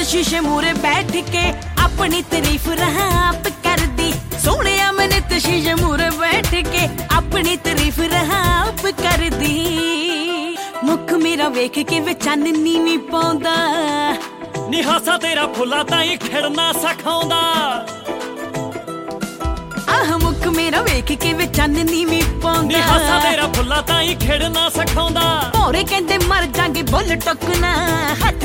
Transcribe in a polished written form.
शीशे मूरे बैठ के अपनी तारीफ रहा आप कर दी। सोहणिया मैं नित शीशे मूरे बैठ के अपनी तारीफ रहा आप कर दी। मुख मेरा वेख के वे चाननी नी पाउंदा, नी हासा तेरा फुल्ला ताई खिड़ना सिखाउंदा। आह मुख मेरा वेख के वे चाननी नी पाउंदा, नी हासा तेरा फुल्ला ताई खिड़ना सिखाउंदा। भौरे कहंदे मर जांगे बुल टुकना, हथ